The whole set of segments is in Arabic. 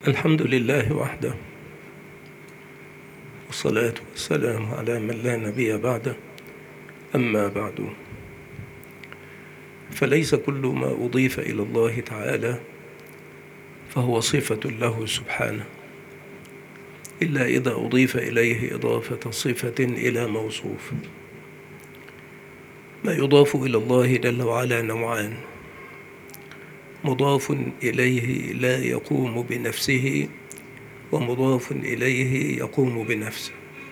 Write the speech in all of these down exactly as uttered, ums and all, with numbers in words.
الحمد لله وحده، والصلاة والسلام على من لا نبي بعده. أما بعد، فليس كل ما أضيف إلى الله تعالى فهو صفة له سبحانه، إلا إذا أضيف إليه إضافة صفة إلى موصوف. ما يضاف إلى الله جل وعلا نوعان: مضاف إليه لا يقوم بنفسه، ومضاف إليه يقوم بنفسه.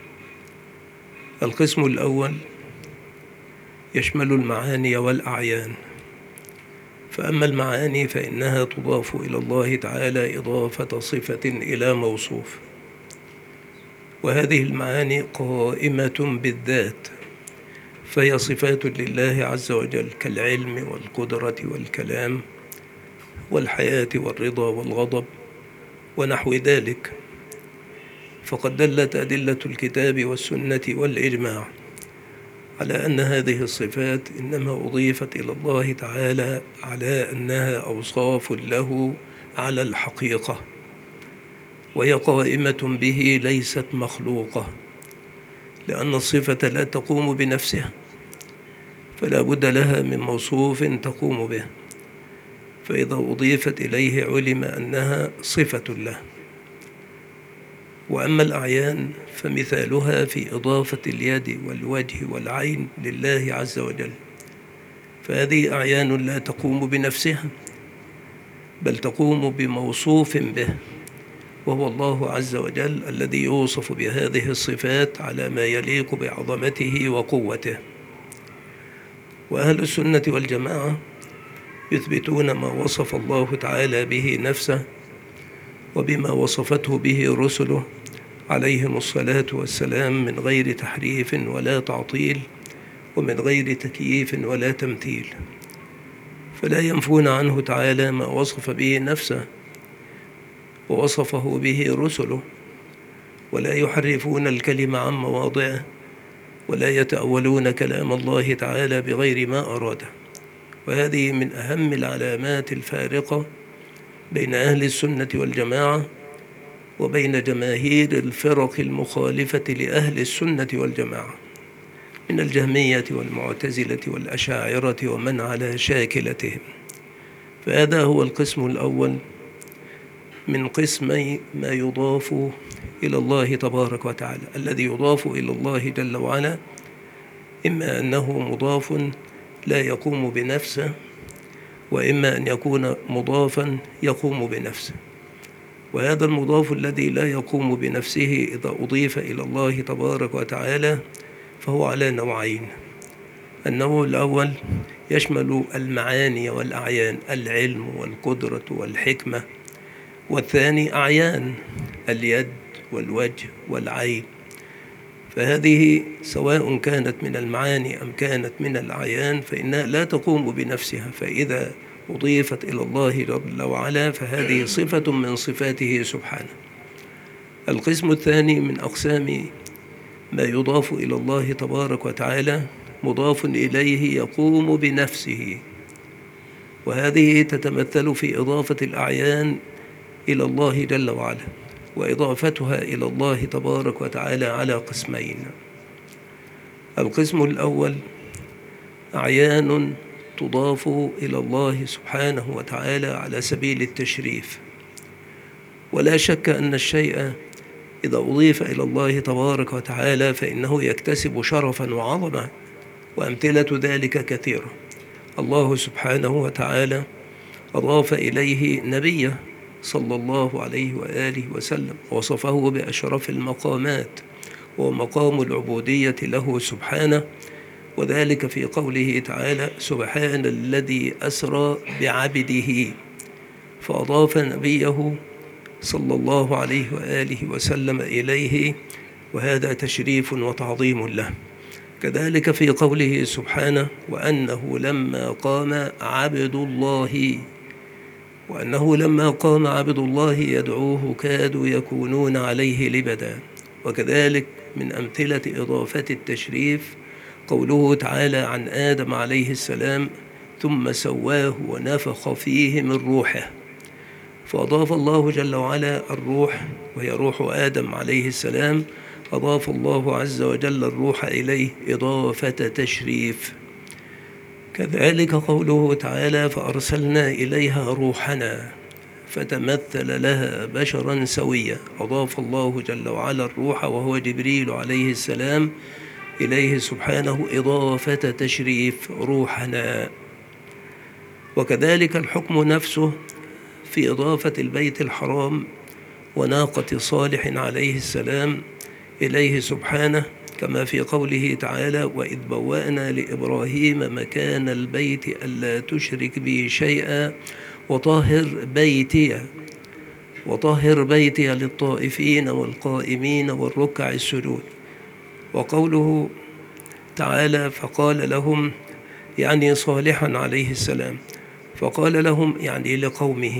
القسم الأول يشمل المعاني والأعيان، فأما المعاني فإنها تضاف إلى الله تعالى إضافة صفة إلى موصوف، وهذه المعاني قائمة بالذات، فهي صفات لله عز وجل كالعلم والقدرة والكلام والحياة والرضا والغضب ونحو ذلك. فقد دلت أدلة الكتاب والسنة والإجماع على أن هذه الصفات إنما أضيفت إلى الله تعالى على أنها أوصاف له على الحقيقة، وهي قائمة به ليست مخلوقة، لأن الصفة لا تقوم بنفسها، فلا بد لها من موصوف تقوم به، فإذا أضيفت إليه علم أنها صفة له. وأما الأعيان فمثالها في إضافة اليد والوجه والعين لله عز وجل، فهذه أعيان لا تقوم بنفسها، بل تقوم بموصوف به، وهو الله عز وجل الذي يوصف بهذه الصفات على ما يليق بعظمته وقوته. وأهل السنة والجماعة يثبتون ما وصف الله تعالى به نفسه وبما وصفته به رسله عليهم الصلاة والسلام من غير تحريف ولا تعطيل، ومن غير تكييف ولا تمثيل، فلا ينفون عنه تعالى ما وصف به نفسه ووصفه به رسله، ولا يحرفون الكلم عن مواضعه، ولا يتأولون كلام الله تعالى بغير ما أراده. وهذه من أهم العلامات الفارقة بين أهل السنة والجماعة وبين جماهير الفرق المخالفة لأهل السنة والجماعة من الجهمية والمعتزلة والأشاعرة ومن على شاكلتهم. فهذا هو القسم الأول من قسمي ما يضاف إلى الله تبارك وتعالى. الذي يضاف إلى الله جل وعلا إما أنه مضاف لا يقوم بنفسه، وإما أن يكون مضافا يقوم بنفسه. وهذا المضاف الذي لا يقوم بنفسه إذا أضيف إلى الله تبارك وتعالى فهو على نوعين: النوع الأول يشمل المعاني والأعيان، العلم والقدرة والحكمة، والثاني أعيان، اليد والوجه والعين. فهذه سواء كانت من المعاني أم كانت من الأعيان فإنها لا تقوم بنفسها، فإذا أضيفت إلى الله جل وعلا فهذه صفة من صفاته سبحانه. القسم الثاني من أقسام ما يضاف إلى الله تبارك وتعالى مضاف إليه يقوم بنفسه، وهذه تتمثل في إضافة الأعيان إلى الله جل وعلا، وإضافتها إلى الله تبارك وتعالى على قسمين: القسم الأول أعيان تضاف إلى الله سبحانه وتعالى على سبيل التشريف، ولا شك أن الشيء إذا أضيف إلى الله تبارك وتعالى فإنه يكتسب شرفا وعظمة، وأمثلة ذلك كثيرة. الله سبحانه وتعالى أضاف إليه نبيه صلى الله عليه وآله وسلم، وصفه بأشرف المقامات ومقام العبودية له سبحانه، وذلك في قوله تعالى: سبحان الذي أسرى بعبده، فأضاف نبيه صلى الله عليه وآله وسلم إليه، وهذا تشريف وتعظيم له. كذلك في قوله سبحانه: وأنه لما قام عبد الله وأنه لما قام عبد الله يدعوه كادوا يكونون عليه لبدا. وكذلك من أمثلة إضافة التشريف قوله تعالى عن آدم عليه السلام: ثم سواه ونفخ فيه من روحه. فأضاف الله جل وعلا الروح، وهي روح آدم عليه السلام، أضاف الله عز وجل الروح إليه إضافة تشريف. كذلك قوله تعالى: فأرسلنا إليها روحنا فتمثل لها بشرا سويا. أضاف الله جل وعلا الروح وهو جبريل عليه السلام إليه سبحانه إضافة تشريف، روحنا. وكذلك الحكم نفسه في إضافة البيت الحرام وناقة صالح عليه السلام إليه سبحانه، كما في قوله تعالى: وإذ بوأنا لإبراهيم مكان البيت ألا تشرك بي شيئا وطهر بيتي وطهر بيتي للطائفين والقائمين والركع السجود. وقوله تعالى: فقال لهم، يعني صالحا عليه السلام، فقال لهم يعني لقومه،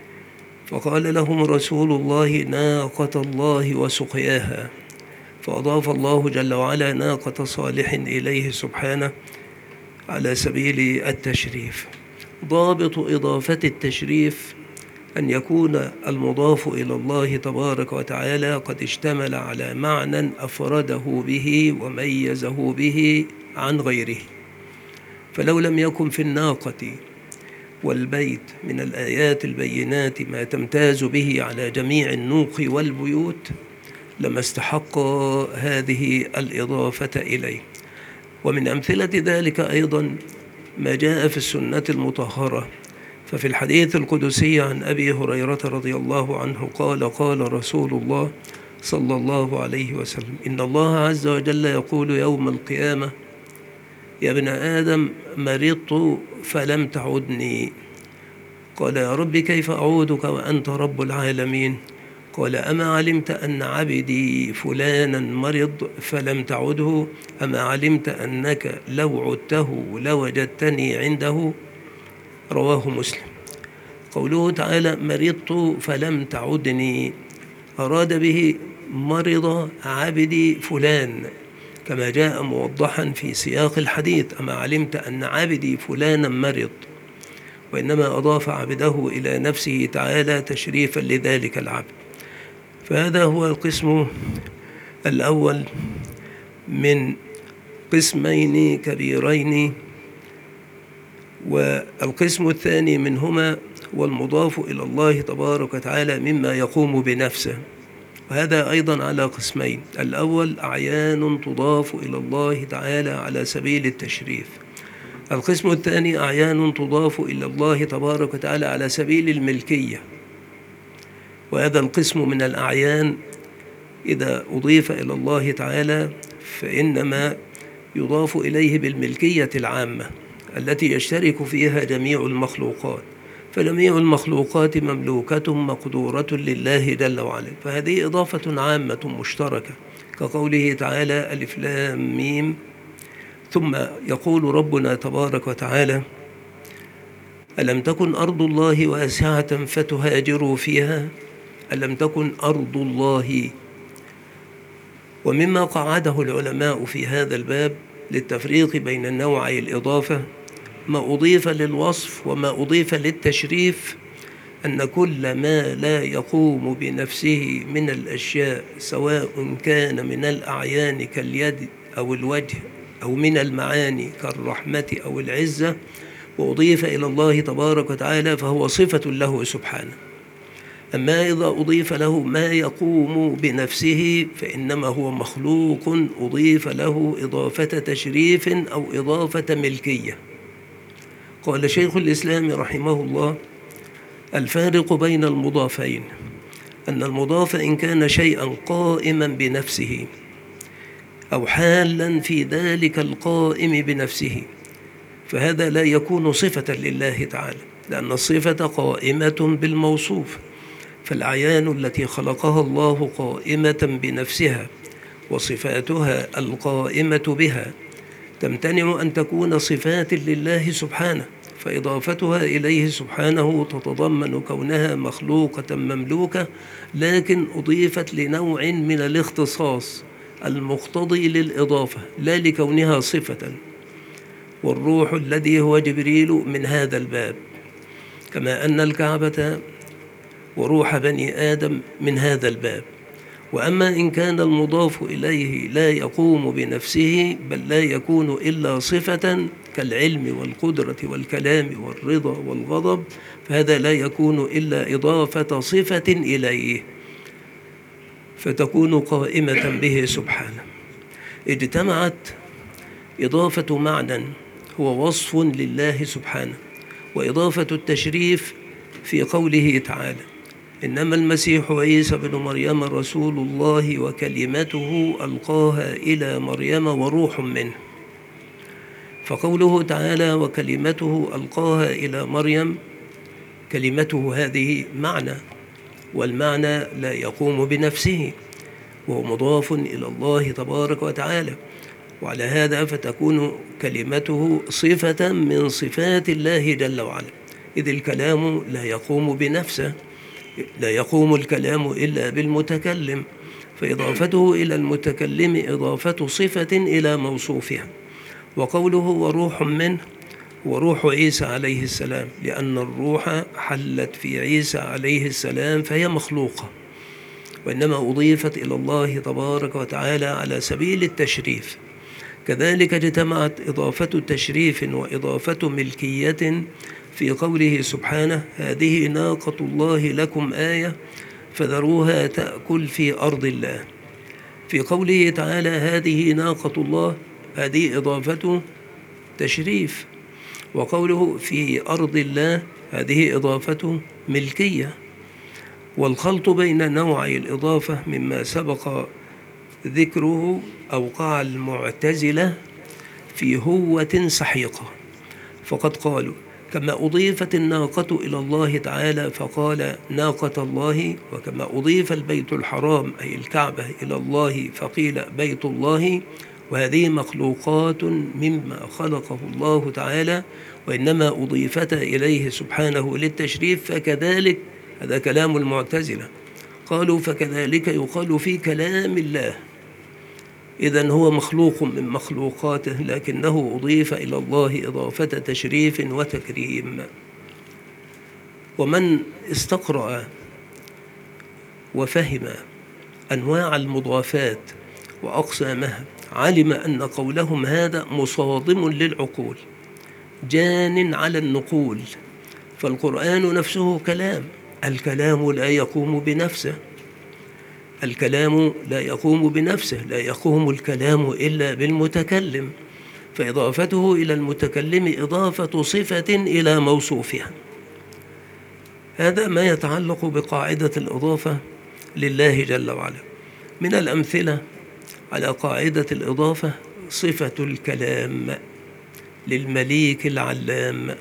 فقال لهم رسول الله: ناقة الله وسقياها. فأضاف الله جل وعلا ناقة صالح إليه سبحانه على سبيل التشريف. ضابط إضافة التشريف أن يكون المضاف إلى الله تبارك وتعالى قد اشتمل على معنى أفرده به وميزه به عن غيره. فلو لم يكن في الناقة والبيت من الآيات البينات ما تمتاز به على جميع النوق والبيوت لما استحق هذه الإضافة إليه. ومن أمثلة ذلك أيضا ما جاء في السنة المطهرة. ففي الحديث القدسي عن أبي هريرة رضي الله عنه قال: قال رسول الله صلى الله عليه وسلم: إن الله عز وجل يقول يوم القيامة: يا ابن آدم مرضت فلم تعدني. قال: يا رب كيف أعودك وأنت رب العالمين؟ قال: أما علمت أن عبدي فلانا مرض فلم تعده؟ أما علمت أنك لو عدته لوجدتني عنده؟ رواه مسلم. قوله تعالى: مرضت فلم تعدني، أراد به مرض عبدي فلان، كما جاء موضحا في سياق الحديث: أما علمت أن عبدي فلانا مرض، وإنما أضاف عبده إلى نفسه تعالى تشريفا لذلك العبد. فهذا هو القسم الأول من قسمين كبيرين. والقسم الثاني منهما والمضاف إلى الله تبارك وتعالى مما يقوم بنفسه، وهذا أيضا على قسمين: الأول أعيان تضاف إلى الله تعالى على سبيل التشريف، القسم الثاني أعيان تضاف إلى الله تبارك وتعالى على سبيل الملكية. وهذا القسم من الأعيان إذا أضيف إلى الله تعالى فإنما يضاف إليه بالملكية العامة التي يشترك فيها جميع المخلوقات، فجميع المخلوقات مملوكة مقدورة لله جل وعلا، فهذه إضافة عامة مشتركة، كقوله تعالى: ألف لام ميم. ثم يقول ربنا تبارك وتعالى: ألم تكن أرض الله واسعة فتهاجروا فيها؟ ألم تكن أرض الله. ومما قعده العلماء في هذا الباب للتفريق بين نوعي الإضافة ما أضيف للوصف وما أضيف للتشريف، أن كل ما لا يقوم بنفسه من الأشياء، سواء كان من الأعيان كاليد أو الوجه أو من المعاني كالرحمة أو العزة، وأضيف إلى الله تبارك وتعالى فهو صفة له سبحانه. أما إذا أضيف له ما يقوم بنفسه فإنما هو مخلوق أضيف له إضافة تشريف أو إضافة ملكية. قال شيخ الإسلام رحمه الله: الفارق بين المضافين أن المضاف إن كان شيئا قائما بنفسه أو حالا في ذلك القائم بنفسه فهذا لا يكون صفة لله تعالى، لأن الصفة قائمة بالموصوف، فالأعيان التي خلقها الله قائمة بنفسها وصفاتها القائمة بها تمتنع أن تكون صفات لله سبحانه، فإضافتها إليه سبحانه تتضمن كونها مخلوقة مملوكة، لكن أضيفت لنوع من الاختصاص المقتضي للإضافة لا لكونها صفة. والروح الذي هو جبريل من هذا الباب، كما أن الكعبة وروح بني آدم من هذا الباب. وأما إن كان المضاف إليه لا يقوم بنفسه بل لا يكون إلا صفة كالعلم والقدرة والكلام والرضا والغضب، فهذا لا يكون إلا إضافة صفة إليه فتكون قائمة به سبحانه. اجتمعت إضافة معنى هو وصف لله سبحانه، وإضافة التشريف في قوله تعالى: إنما المسيح عيسى بن مريم رسول الله وكلمته ألقاها إلى مريم وروح منه. فقوله تعالى وكلمته ألقاها إلى مريم، كلمته هذه معنى، والمعنى لا يقوم بنفسه وهو مضاف إلى الله تبارك وتعالى، وعلى هذا فتكون كلمته صفة من صفات الله جل وعلا، إذ الكلام لا يقوم بنفسه، لا يقوم الكلام إلا بالمتكلم، فإضافته إلى المتكلم إضافة صفة إلى موصوفها. وقوله وروح منه وروح عيسى عليه السلام، لأن الروح حلت في عيسى عليه السلام فهي مخلوقة، وإنما أضيفت إلى الله تبارك وتعالى على سبيل التشريف. كذلك اجتمعت إضافة تشريف وإضافة ملكية في قوله سبحانه: هذه ناقة الله لكم آية فذروها تأكل في أرض الله. في قوله تعالى هذه ناقة الله، هذه إضافة تشريف، وقوله في أرض الله هذه إضافة ملكية. والخلط بين نوعي الإضافة مما سبق ذكره أوقع المعتزلة في هوة سحيقة، فقد قالوا كما أضيفت الناقة إلى الله تعالى فقال ناقة الله، وكما أضيف البيت الحرام أي الكعبة إلى الله فقيل بيت الله، وهذه مخلوقات مما خلقه الله تعالى وإنما أضيفت إليه سبحانه للتشريف. فكذلك هذا كلام المعتزلة، قالوا فكذلك يقال في كلام الله، إذن هو مخلوق من مخلوقاته لكنه أضيف إلى الله إضافة تشريف وتكريم. ومن استقرأ وفهم أنواع المضافات وأقسامها علم أن قولهم هذا مصادم للعقول جان على النقول، فالقرآن نفسه كلام، الكلام لا يقوم بنفسه، الكلام لا يقوم بنفسه، لا يقوم الكلام إلا بالمتكلم، فإضافته إلى المتكلم إضافة صفة إلى موصوفها. هذا ما يتعلق بقاعدة الإضافة لله جل وعلا. من الأمثلة على قاعدة الإضافة صفة الكلام للمليك العلام،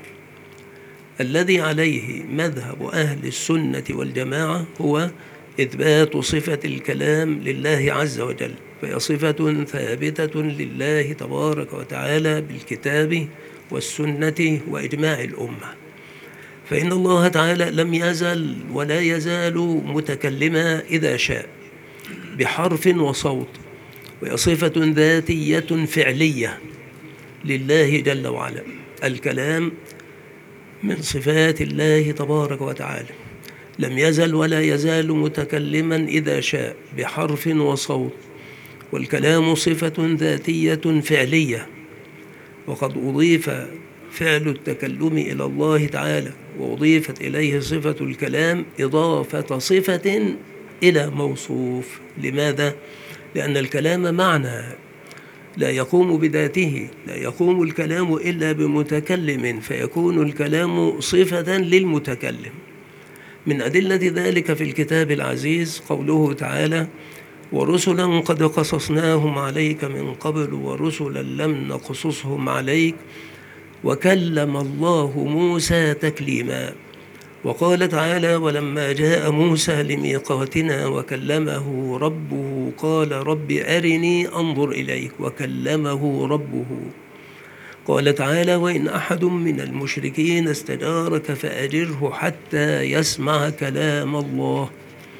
الذي عليه مذهب أهل السنة والجماعة هو إثبات صفة الكلام لله عز وجل، فهي صفة ثابتة لله تبارك وتعالى بالكتاب والسنة وإجماع الأمة. فإن الله تعالى لم يزل ولا يزال متكلما إذا شاء بحرف وصوت، وهي صفة ذاتية فعلية لله جل وعلا. الكلام من صفات الله تبارك وتعالى، لم يزل ولا يزال متكلما إذا شاء بحرف وصوت، والكلام صفة ذاتية فعلية، وقد أضيف فعل التكلم إلى الله تعالى وأضيفت إليه صفة الكلام إضافة صفة إلى موصوف. لماذا؟ لأن الكلام معنى لا يقوم بذاته، لا يقوم الكلام إلا بمتكلم، فيكون الكلام صفة للمتكلم. من أدلة ذلك في الكتاب العزيز قوله تعالى ورسلا قد قصصناهم عليك من قبل ورسلا لم نقصصهم عليك وكلم الله موسى تكليما. وقال تعالى ولما جاء موسى لميقاتنا وكلمه ربه قال رب أرني أنظر إليك وكلمه ربه. قال تعالى وإن أحد من المشركين استجارك فأجره حتى يسمع كلام الله.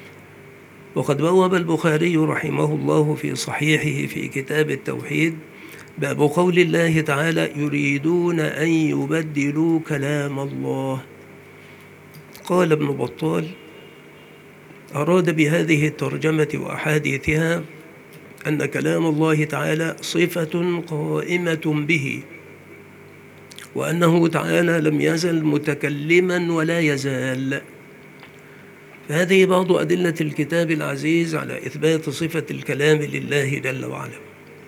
وقد بوب البخاري رحمه الله في صحيحه في كتاب التوحيد باب قول الله تعالى يريدون أن يبدلوا كلام الله. قال ابن بطال أراد بهذه الترجمة وأحاديثها أن كلام الله تعالى صفة قائمة به، وأنه تعالى لم يزل متكلما ولا يزال. فهذه بعض أدلة الكتاب العزيز على إثبات صفة الكلام لله جل وعلا.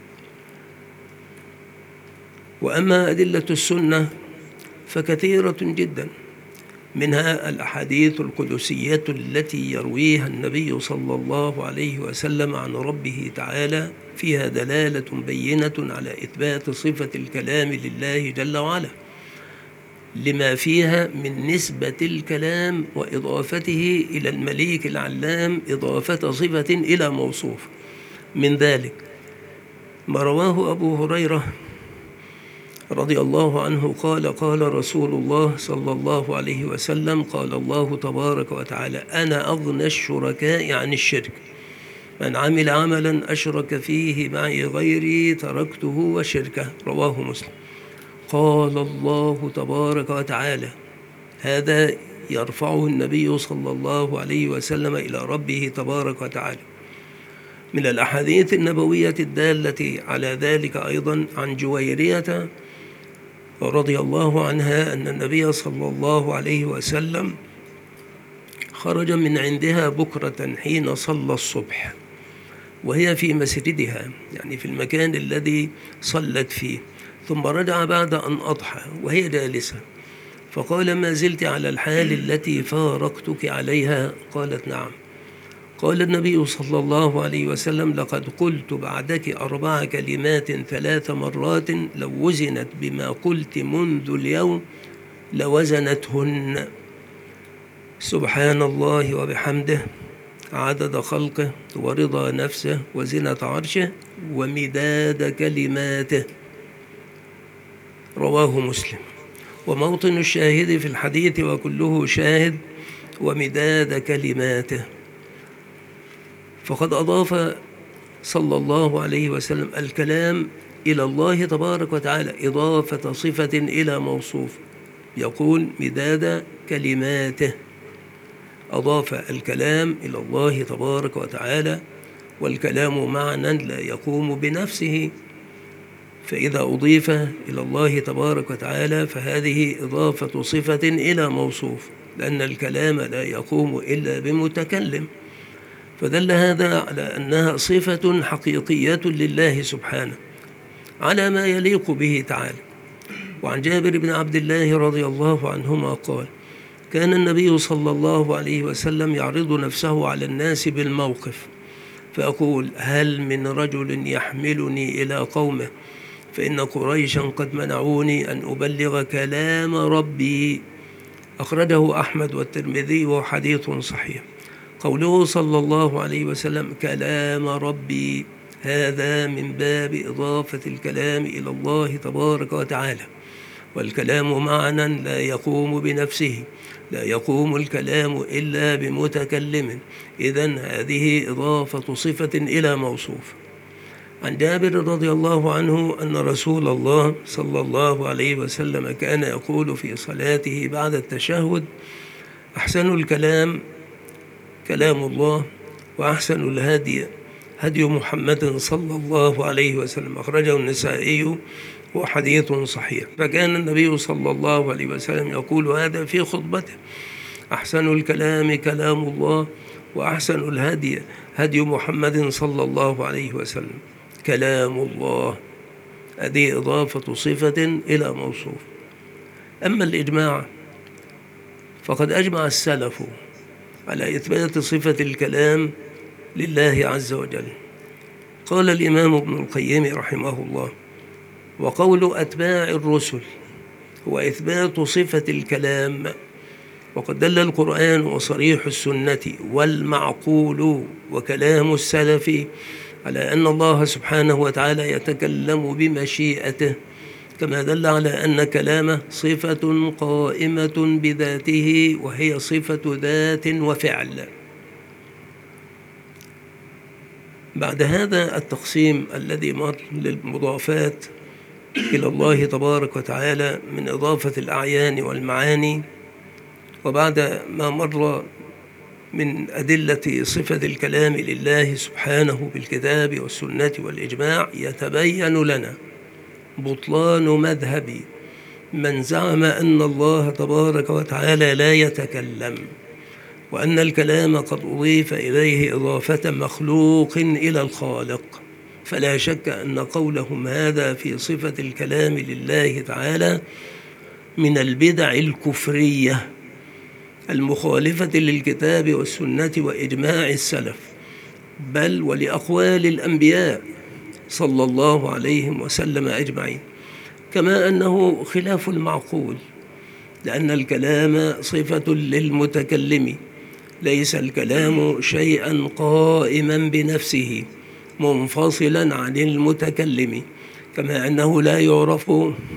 وأما أدلة السنة فكثيرة جدا، منها الأحاديث القدسية التي يرويها النبي صلى الله عليه وسلم عن ربه تعالى، فيها دلالة بينة على إثبات صفة الكلام لله جل وعلا، لما فيها من نسبة الكلام وإضافته إلى المليك العلام إضافة صفة إلى موصوف. من ذلك ما رواه أبو هريرة رضي الله عنه قال: قال رسول الله صلى الله عليه وسلم: قال الله تبارك وتعالى: أنا أغنى الشركاء عن الشرك، من عمل عملا أشرك فيه معي غيري تركته وشركه. رواه مسلم. قال الله تبارك وتعالى، هذا يرفعه النبي صلى الله عليه وسلم إلى ربه تبارك وتعالى. من الأحاديث النبوية الدالة على ذلك أيضا عن جويرية رضي الله عنها أن النبي صلى الله عليه وسلم خرج من عندها بكرة حين صلى الصبح، وهي في مسجدها، يعني في المكان الذي صلت فيه، ثم رجع بعد أن أضحى وهي جالسة، فقال: ما زلت على الحال التي فارقتك عليها؟ قالت: نعم. قال النبي صلى الله عليه وسلم: لقد قلت بعدك أربع كلمات ثلاث مرات لو وزنت بما قلت منذ اليوم لوزنتهن: سبحان الله وبحمده، عدد خلقه، ورضا نفسه، وزنة عرشه، ومداد كلماته. رواه مسلم. وموطن الشاهد في الحديث وكله شاهد: ومداد كلماته. فقد أضاف صلى الله عليه وسلم الكلام إلى الله تبارك وتعالى إضافة صفة إلى موصوف، يقول: مداد كلماته. أضاف الكلام إلى الله تبارك وتعالى، والكلام معنى لا يقوم بنفسه، فإذا أضيف إلى الله تبارك وتعالى فهذه إضافة صفة إلى موصوف، لأن الكلام لا يقوم إلا بمتكلم. فدل هذا على أنها صفة حقيقية لله سبحانه على ما يليق به تعالى. وعن جابر بن عبد الله رضي الله عنهما قال: كان النبي صلى الله عليه وسلم يعرض نفسه على الناس بالموقف، فأقول: هل من رجل يحملني إلى قومه، فإن قريشا قد منعوني أن أبلغ كلام ربي. أخرجه أحمد والترمذي وحديث صحيح. قوله صلى الله عليه وسلم كلام ربي، هذا من باب إضافة الكلام إلى الله تبارك وتعالى، والكلام معنى لا يقوم بنفسه، لا يقوم الكلام إلا بمتكلم، إذن هذه إضافة صفة إلى موصوف. عن جابر رضي الله عنه أن رسول الله صلى الله عليه وسلم كان يقول في صلاته بعد التشهد: أحسن الكلام كلام الله، وأحسن الهدي هدي محمد صلى الله عليه وسلم. أخرجه النسائي وحديث صحيح. فكان النبي صلى الله عليه وسلم يقول هذا في خطبته: أحسن الكلام كلام الله، وأحسن الهدي هدي محمد صلى الله عليه وسلم. كلام الله، هذه إضافة صفة إلى موصوف. أما الإجماع فقد أجمع السلف على إثبات صفة الكلام لله عز وجل. قال الإمام ابن القيم رحمه الله: وقول أتباع الرسل هو إثبات صفة الكلام، وقد دل القرآن وصريح السنة والمعقول وكلام السلف على أن الله سبحانه وتعالى يتكلم بمشيئته، كما دل على أن كلامه صفة قائمة بذاته، وهي صفة ذات وفعل. بعد هذا التقسيم الذي مر للمضافات إلى الله تبارك وتعالى من إضافة الأعيان والمعاني، وبعد ما مر من أدلة صفة الكلام لله سبحانه بالكتاب والسنة والإجماع يتبين لنا بطلان مذهب من زعم أن الله تبارك وتعالى لا يتكلم، وأن الكلام قد أضيف إليه إضافة مخلوق إلى الخالق. فلا شك أن قولهم هذا في صفة الكلام لله تعالى من البدع الكفرية المخالفة للكتاب والسنة وإجماع السلف، بل ولأقوال الأنبياء صلى الله عليهم وسلم أجمعين، كما أنه خلاف المعقول، لأن الكلام صفة للمتكلم، ليس الكلام شيئا قائما بنفسه منفصلا عن المتكلم، كما أنه لا يعرف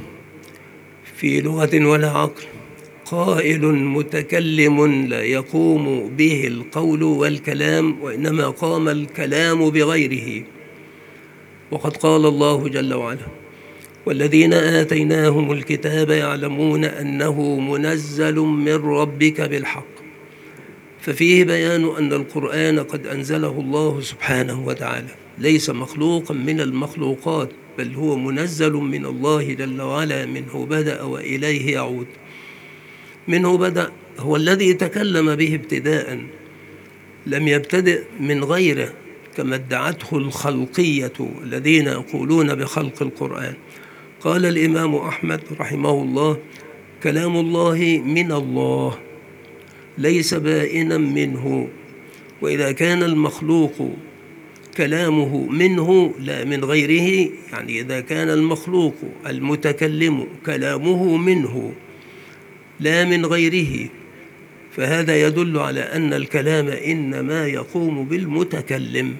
في لغة ولا عقل قائل متكلم لا يقوم به القول والكلام، وإنما قام الكلام بغيره. وقد قال الله جل وعلا: والذين آتيناهم الكتاب يعلمون أنه منزل من ربك بالحق. ففيه بيان أن القرآن قد أنزله الله سبحانه وتعالى، ليس مخلوقا من المخلوقات، بل هو منزل من الله جل وعلا، منه بدأ وإليه يعود. منه بدأ هو الذي تكلم به ابتداء، لم يبتدئ من غيره كما ادعته الخلقية الذين يقولون بخلق القرآن. قال الإمام أحمد رحمه الله: كلام الله من الله ليس بائنا منه. وإذا كان المخلوق كلامه منه لا من غيره، يعني إذا كان المخلوق المتكلم كلامه منه لا من غيره، فهذا يدل على أن الكلام إنما يقوم بالمتكلم.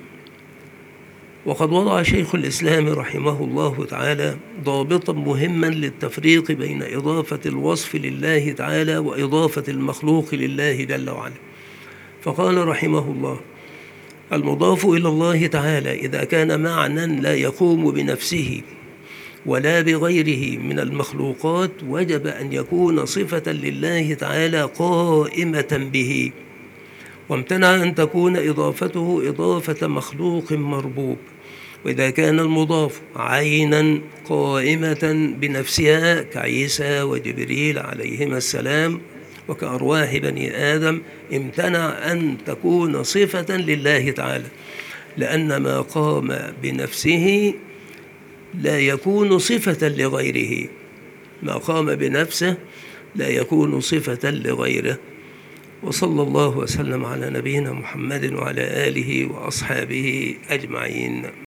وقد وضع شيخ الإسلام رحمه الله تعالى ضابطا مهما للتفريق بين إضافة الوصف لله تعالى وإضافة المخلوق لله جل وعلا، فقال رحمه الله: المضاف إلى الله تعالى إذا كان معنى لا يقوم بنفسه ولا بغيره من المخلوقات، وجب أن يكون صفة لله تعالى قائمة به، وامتنع أن تكون إضافته إضافة مخلوق مربوب. وإذا كان المضاف عينا قائمة بنفسها كعيسى وجبريل عليهما السلام وكأرواح بني آدم، امتنع أن تكون صفة لله تعالى، لأن ما قام بنفسه لا يكون صفة لغيره، ما قام بنفسه لا يكون صفة لغيره. وصلى الله وسلم على نبينا محمد وعلى آله وأصحابه أجمعين.